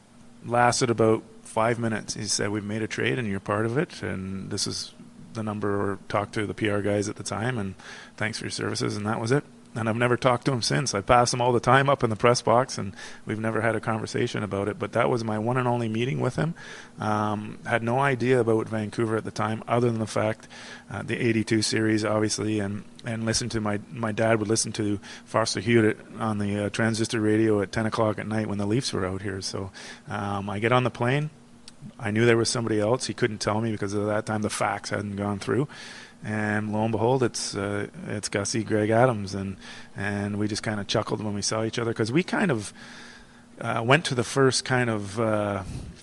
Lasted about five minutes. He said, "We've made a trade, and you're part of it, and this is the number," or talk to the P R guys at the time, and thanks for your services, and that was it. And I've never talked to him since. I pass him all the time up in the press box, and we've never had a conversation about it. But that was my one and only meeting with him. Um, had no idea about Vancouver at the time, other than the fact uh, the eighty-two series, obviously, and and listen to my my dad would listen to Foster Hewitt on the uh, transistor radio at ten o'clock at night when the Leafs were out here. So um, I get on the plane. I knew there was somebody else. He couldn't tell me because at that time the fax hadn't gone through. And lo and behold, it's uh, it's Gussie, Greg Adams, and and we just kind of chuckled when we saw each other because we kind of uh, went to the first kind of uh,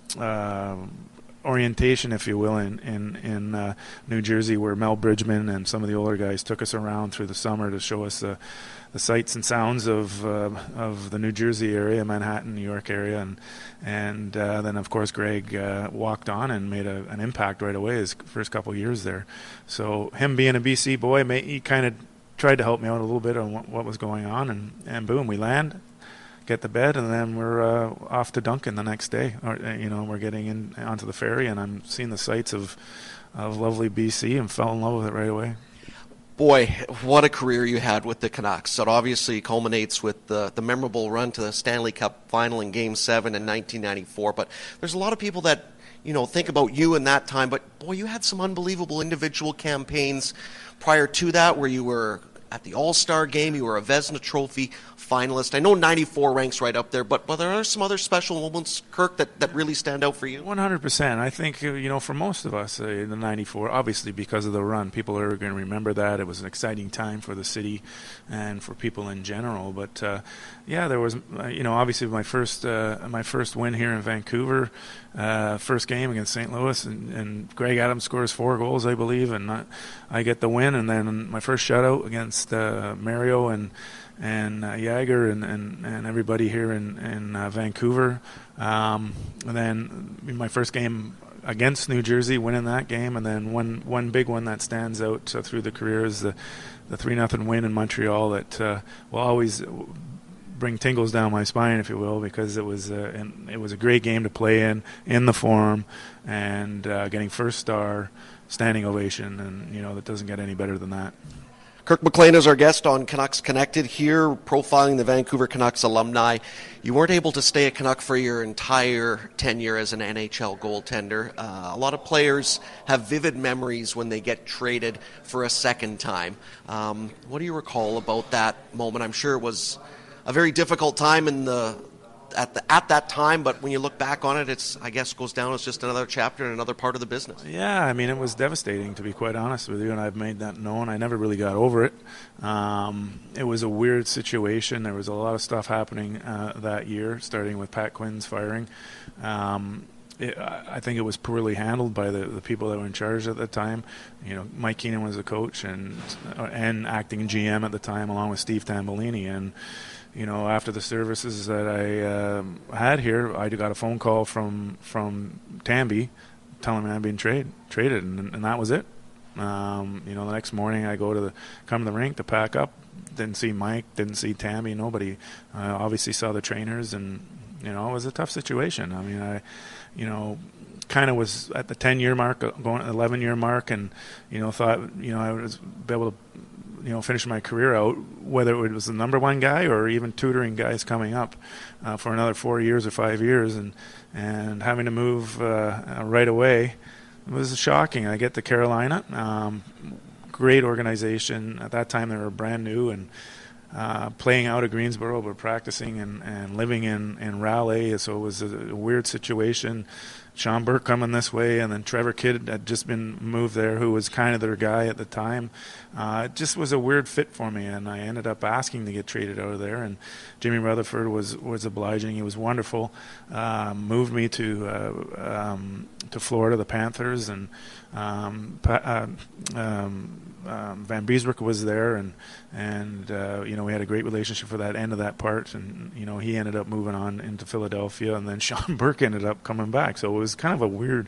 uh, orientation, if you will, in in, in uh, New Jersey, where Mel Bridgman and some of the older guys took us around through the summer to show us the the sights and sounds of uh, of the New Jersey area, Manhattan, New York area, and and uh, then of course Greg uh, walked on and made a, an impact right away his first couple of years there. So him being a B C boy, he kind of tried to help me out a little bit on what, what was going on, and, and boom, we land, get to bed, and then we're uh, off to Duncan the next day. Or, you know, we're getting in onto the ferry, and I'm seeing the sights of of lovely B C and fell in love with it right away. Boy, what a career you had with the Canucks. It obviously culminates with the, the memorable run to the Stanley Cup final in Game seven in nineteen ninety-four. But there's a lot of people that, you know, think about you in that time. But, boy, you had some unbelievable individual campaigns prior to that where you were at the All-Star game. You were a Vezina Trophy finalist. I know ninety-four ranks right up there, but, but there are some other special moments, Kirk, that, that really stand out for you? one hundred percent. I think, you know, for most of us uh, in the ninety-four, obviously because of the run, people are going to remember that. It was an exciting time for the city and for people in general. But, uh, yeah, there was, uh, you know, obviously my first uh, my first win here in Vancouver, uh, first game against Saint Louis, and, and Greg Adams scores four goals, I believe, and I, I get the win. And then my first shutout against uh, Mario and and uh, Jagger and, and, and everybody here in, in uh, Vancouver. Um, and then in my first game against New Jersey, winning that game, and then one one big one that stands out uh, through the career is the the three nothing win in Montreal that uh, will always bring tingles down my spine, if you will, because it was a, and it was a great game to play in in the Forum, and uh, getting first star, standing ovation, and you know that doesn't get any better than that. Kirk McLean is our guest on Canucks Connected here, profiling the Vancouver Canucks alumni. You weren't able to stay a Canuck for your entire tenure as an N H L goaltender. Uh, a lot of players have vivid memories when they get traded for a second time. Um, what do you recall about that moment? I'm sure it was a very difficult time in the at the at that time, but when you look back on it, it's I guess goes down as just another chapter in another part of the business. Yeah, I mean it was devastating, to be quite honest with you, and I've made that known. I never really got over it. Um, it was a weird situation. There was a lot of stuff happening uh, that year, starting with Pat Quinn's firing. Um, It, I think it was poorly handled by the, the people that were in charge at the time. You know, Mike Keenan was the coach and and acting G M at the time, along with Steve Tambolini. And you know, after the services that I um, had here, I got a phone call from from Tamby telling me I'm being trade, traded, and, and that was it. Um, you know, the next morning I go to the come to the rink to pack up. Didn't see Mike, didn't see Tamby. Nobody uh, obviously saw the trainers, and you know, it was a tough situation. I mean, I. you know, kind of was at the ten-year mark, going eleven-year mark, and, you know, thought, you know, I would be able to, you know, finish my career out, whether it was the number one guy or even tutoring guys coming up uh, for another four years or five years, and and having to move uh, right away. It was shocking. I get to Carolina, um, great organization. At that time, they were brand new, and Uh, playing out of Greensboro, but practicing and, and living in, in Raleigh, so it was a, a weird situation. Sean Burke coming this way, and then Trevor Kidd had just been moved there, who was kind of their guy at the time. Uh, it just was a weird fit for me, and I ended up asking to get traded out of there, and Jimmy Rutherford was, was obliging. He was wonderful. Uh, moved me to uh, um, to Florida, the Panthers, and um, uh, um, Um, Van Beesbroek was there, and and uh, you know, we had a great relationship for that end of that part, and you know, he ended up moving on into Philadelphia, and then Sean Burke ended up coming back. So it was kind of a weird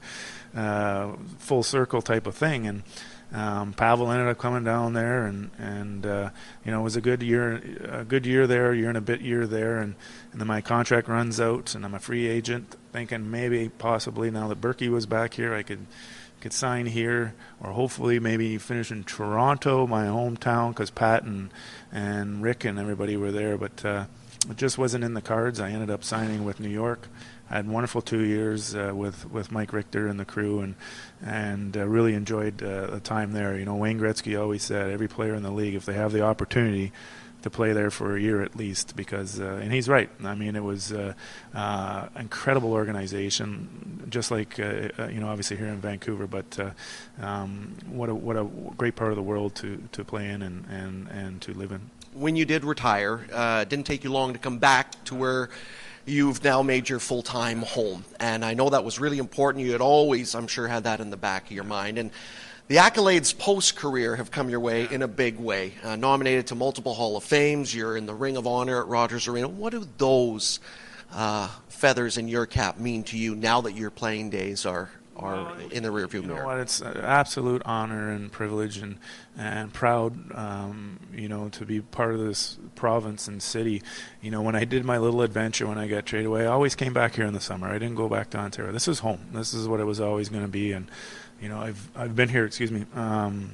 uh, full circle type of thing, and um, Pavel ended up coming down there, and and uh, you know, it was a good year, a good year there, year and a bit year there, and and then my contract runs out, and I'm a free agent, thinking maybe possibly now that Berkey was back here, I could. could sign here, or hopefully maybe finish in Toronto, my hometown, because Pat and, and Rick and everybody were there, but uh, it just wasn't in the cards. I ended up signing with New York. I had wonderful two years uh, with, with Mike Richter and the crew, and and uh, really enjoyed uh, the time there. You know, Wayne Gretzky always said every player in the league, if they have the opportunity to play there for a year at least, because uh, and he's right. I mean, it was uh, uh, incredible organization, just like uh, uh, you know, obviously here in Vancouver, but uh, um, what a what a great part of the world to, to play in and, and, and to live in. When you did retire, uh, it didn't take you long to come back to where you've now made your full-time home, and I know that was really important. You had always, I'm sure, had that in the back of your mind, and the accolades post-career have come your way in a big way. Uh, nominated to multiple Hall of Fames, you're in the Ring of Honor at Rogers Arena. What do those uh, feathers in your cap mean to you now that your playing days are, are well, in the rearview mirror? You know what, it's an absolute honor and privilege, and, and proud, um, you know, to be part of this province and city. You know, when I did my little adventure, when I got traded away, I always came back here in the summer. I didn't go back to Ontario. This is home. This is what it was always going to be, and you know, I've I've been here, excuse me, um,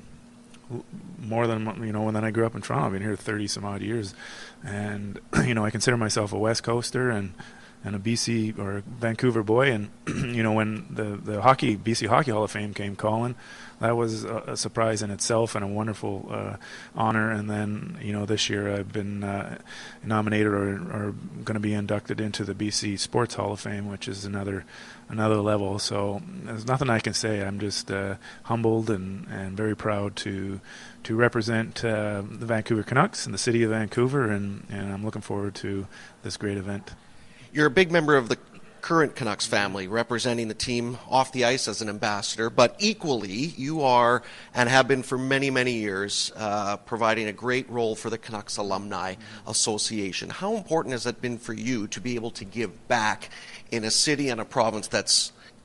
more than, you know, when I grew up in Toronto. I've been here thirty some odd years, and you know, I consider myself a West Coaster and and a B C or Vancouver boy. And you know, when the the hockey B C Hockey Hall of Fame came calling, that was a, a surprise in itself and a wonderful uh, honor. And then, you know, this year I've been uh, nominated or, or going to be inducted into the B C Sports Hall of Fame, which is another another level. So there's nothing I can say. I'm just uh, humbled and, and very proud to to represent uh, the Vancouver Canucks and the city of Vancouver, and, and I'm looking forward to this great event. You're a big member of the current Canucks family, representing the team off the ice as an ambassador, but equally you are and have been for many, many years uh, providing a great role for the Canucks Alumni Association. How important has it been for you to be able to give back in a city and a province that's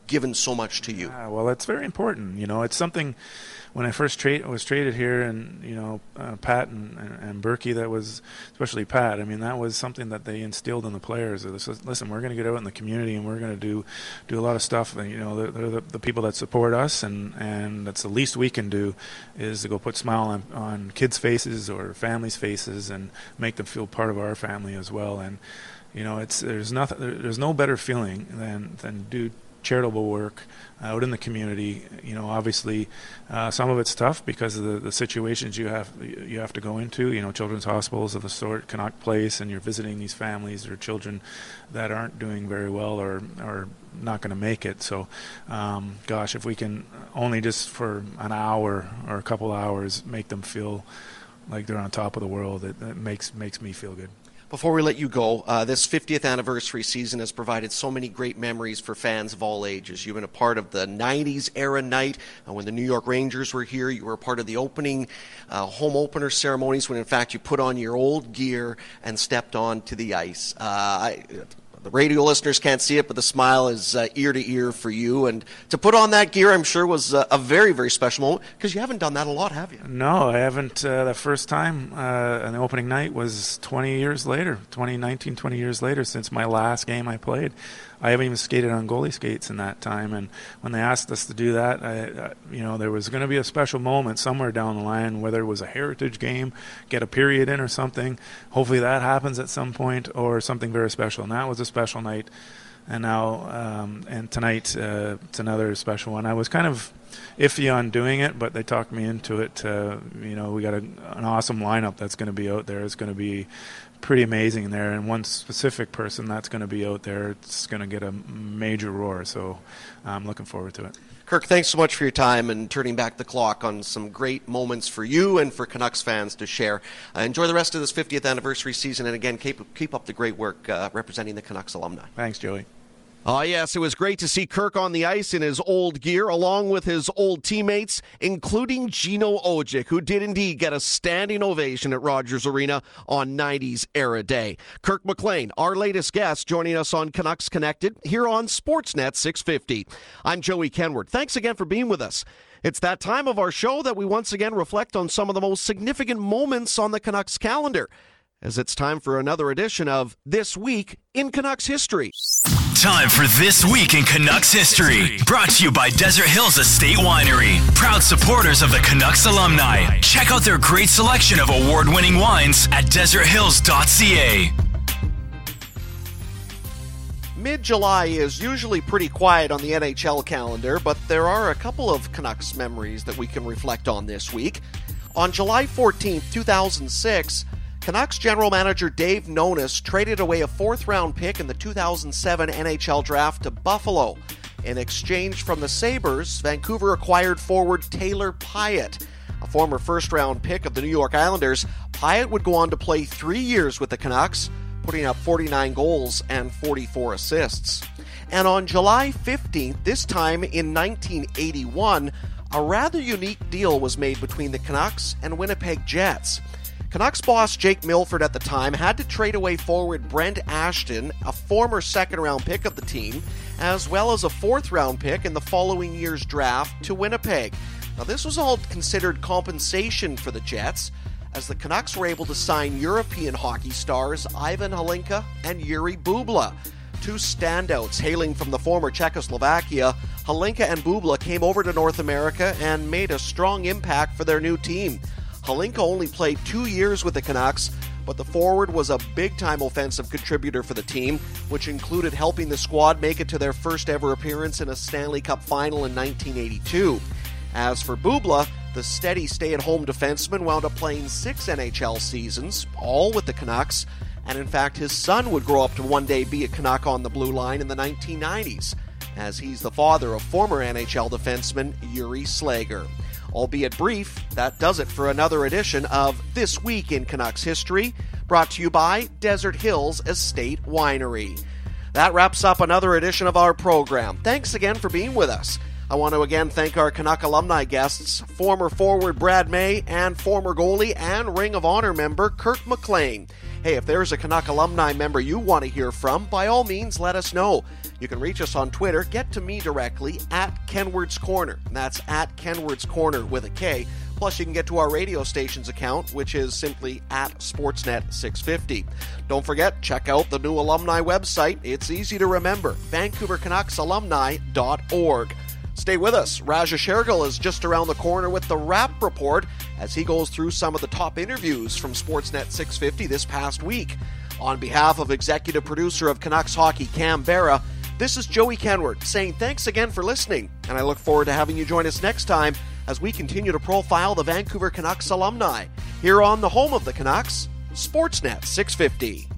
given so much to you. Yeah, well, it's very important. You know, it's something. When I first tra- was traded here, and you know, uh, Pat and, and, and Berkey, that was, especially Pat, I mean, that was something that they instilled in the players. Listen, we're going to get out in the community and we're going to do do a lot of stuff. And, you know, they're, they're the, the people that support us, and, and that's the least we can do is to go put a smile on, on kids' faces or families' faces and make them feel part of our family as well. And you know, it's there's nothing, there's no better feeling than than do charitable work out in the community. You know, obviously uh, some of it's tough because of the, the situations you have you have to go into, you know, children's hospitals of the sort, Canuck Place, and you're visiting these families or children that aren't doing very well or are not going to make it. So um, gosh, if we can only just for an hour or a couple hours make them feel like they're on top of the world, it, it makes makes me feel good. Before we let you go, uh, this fiftieth anniversary season has provided so many great memories for fans of all ages. You've been a part of the nineties era night uh, when the New York Rangers were here. You were a part of the opening uh, home opener ceremonies when, in fact, you put on your old gear and stepped onto the ice. Uh, I, The radio listeners can't see it, but the smile is uh, ear to ear for you. And to put on that gear, I'm sure, was uh, a very, very special moment, because you haven't done that a lot, have you? No, I haven't. Uh, the first time uh, on the opening night was twenty years later, twenty nineteen, twenty years later since my last game I played. I haven't even skated on goalie skates in that time. And when they asked us to do that, I, I, you know, there was going to be a special moment somewhere down the line, whether it was a heritage game, get a period in or something. Hopefully that happens at some point, or something very special. And that was a special night. And now, um, and tonight, uh, it's another special one. I was kind of iffy on doing it, but they talked me into it. Uh, you know, we got a, an awesome lineup that's going to be out there. It's going to be pretty amazing there, and one specific person that's going to be out there, it's going to get a major roar, so I'm looking forward to it. Kirk, thanks so much for your time and turning back the clock on some great moments for you and for Canucks fans to share. Uh, enjoy the rest of this fiftieth anniversary season, and again, keep, keep up the great work uh, representing the Canucks alumni. Thanks, Joey. Oh, yes, it was great to see Kirk on the ice in his old gear, along with his old teammates, including Gino Ojic, who did indeed get a standing ovation at Rogers Arena on nineties era day. Kirk McLean, our latest guest, joining us on Canucks Connected here on Sportsnet six fifty. I'm Joey Kenward. Thanks again for being with us. It's that time of our show that we once again reflect on some of the most significant moments on the Canucks calendar, as it's time for another edition of This Week in Canucks History. Time for This Week in Canucks History. Brought to you by Desert Hills Estate Winery. Proud supporters of the Canucks alumni. Check out their great selection of award-winning wines at desert hills dot c a. Mid-July is usually pretty quiet on the N H L calendar, but there are a couple of Canucks memories that we can reflect on this week. On July fourteenth, two thousand six, Canucks general manager Dave Nonis traded away a fourth-round pick in the two thousand seven N H L draft to Buffalo. In exchange from the Sabres, Vancouver acquired forward Taylor Pyatt. A former first-round pick of the New York Islanders, Pyatt would go on to play three years with the Canucks, putting up forty-nine goals and forty-four assists. And on July fifteenth, this time in nineteen eighty-one, a rather unique deal was made between the Canucks and Winnipeg Jets. Canucks boss Jake Milford at the time had to trade away forward Brent Ashton, a former second-round pick of the team, as well as a fourth-round pick in the following year's draft to Winnipeg. Now, this was all considered compensation for the Jets, as the Canucks were able to sign European hockey stars Ivan Hlinka and Yuri Bubla. Two standouts hailing from the former Czechoslovakia, Hlinka and Bubla came over to North America and made a strong impact for their new team. Hlinka only played two years with the Canucks, but the forward was a big-time offensive contributor for the team, which included helping the squad make it to their first ever appearance in a Stanley Cup final in nineteen eighty-two. As for Bubla, the steady stay-at-home defenseman wound up playing six N H L seasons, all with the Canucks, and in fact his son would grow up to one day be a Canuck on the blue line in the nineteen nineties, as he's the father of former N H L defenseman Yuri Slager. Albeit brief, that does it for another edition of This Week in Canucks History, brought to you by Desert Hills Estate Winery. That wraps up another edition of our program. Thanks again for being with us. I want to again thank our Canuck alumni guests, former forward Brad May and former goalie and Ring of Honor member Kirk McLean. Hey, if there's a Canuck alumni member you want to hear from, by all means let us know. You can reach us on Twitter. Get to me directly at Kenward's Corner. That's at Kenward's Corner with a K. Plus, you can get to our radio station's account, which is simply at Sportsnet six fifty. Don't forget, check out the new alumni website. It's easy to remember, Vancouver Canucks Alumni dot org. Stay with us. Raja Shergill is just around the corner with the Wrap Report as he goes through some of the top interviews from Sportsnet six fifty this past week. On behalf of executive producer of Canucks Hockey, Cam Barra, this is Joey Kenward saying thanks again for listening, and I look forward to having you join us next time as we continue to profile the Vancouver Canucks alumni here on the home of the Canucks, Sportsnet six fifty.